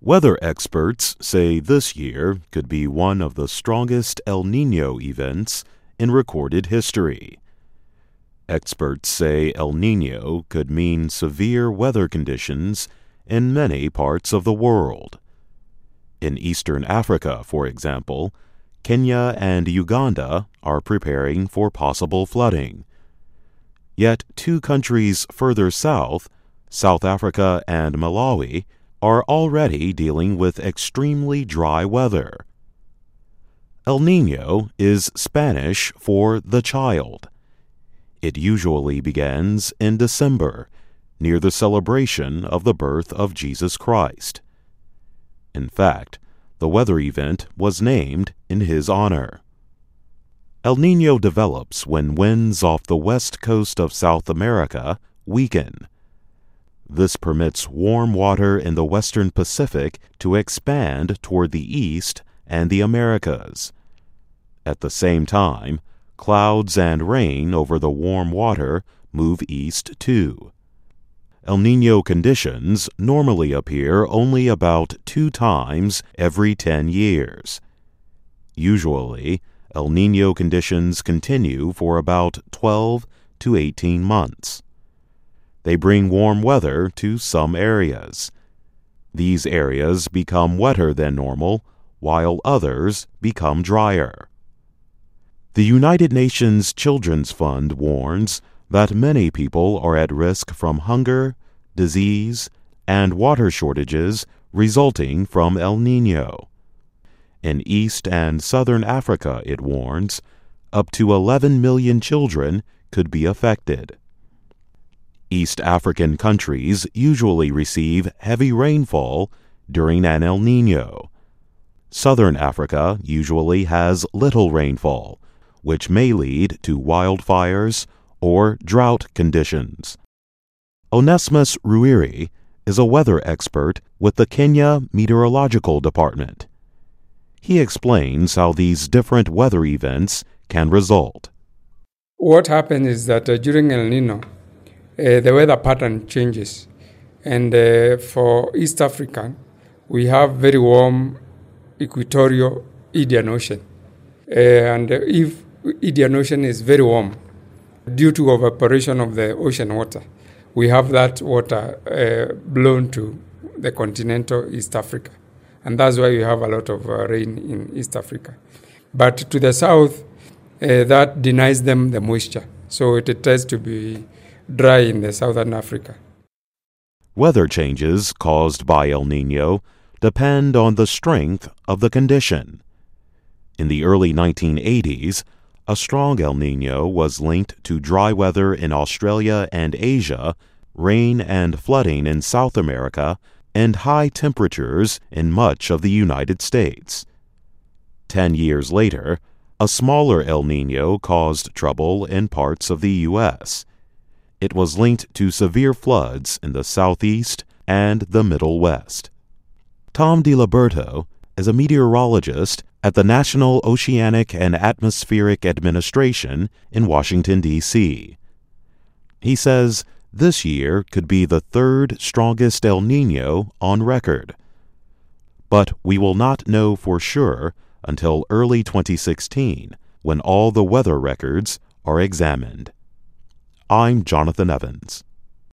Weather experts say this year could be one of the strongest El Niño events in recorded history. Experts say El Niño could mean severe weather conditions in many parts of the world. In eastern Africa, for example, Kenya and Uganda are preparing for possible flooding. Yet 2 countries further south, South Africa and Malawi, are already dealing with extremely dry weather. El Niño is Spanish for the child. It usually begins in December, near the celebration of the birth of Jesus Christ. In fact, the weather event was named in his honor. El Niño develops when winds off the west coast of South America weaken. This permits warm water in the western Pacific to expand toward the east and the Americas. At the same time, clouds and rain over the warm water move east too. El Niño conditions normally appear only about 2 times every 10 years. Usually, El Niño conditions continue for about 12 to 18 months. They bring warm weather to some areas. These areas become wetter than normal, while others become drier. The United Nations Children's Fund warns that many people are at risk from hunger, disease, and water shortages resulting from El Niño. In East and Southern Africa, it warns, up to 11 million children could be affected. East African countries usually receive heavy rainfall during an El Niño. Southern Africa usually has little rainfall, which may lead to wildfires or drought conditions. Onesmus Ruiri is a weather expert with the Kenya Meteorological Department. He explains how these different weather events can result. What happens is that during El Niño, the weather pattern changes. And for East Africa, we have very warm equatorial Indian Ocean. And if Indian Ocean is very warm, due to evaporation of the ocean water, we have that water blown to the continental East Africa. And that's why we have a lot of rain in East Africa. But to the south, that denies them the moisture. So it tends to be dry in the southern Africa. Weather changes caused by El Niño depend on the strength of the condition. In the early 1980s, a strong El Niño was linked to dry weather in Australia and Asia, rain and flooding in South America, and high temperatures in much of the United States. 10 years later, a smaller El Niño caused trouble in parts of the U.S. It was linked to severe floods in the southeast and the Middle West. Tom DiLiberto is a meteorologist at the National Oceanic and Atmospheric Administration in Washington, D.C. He says this year could be the 3rd strongest El Niño on record. But we will not know for sure until early 2016, when all the weather records are examined. I'm Jonathan Evans.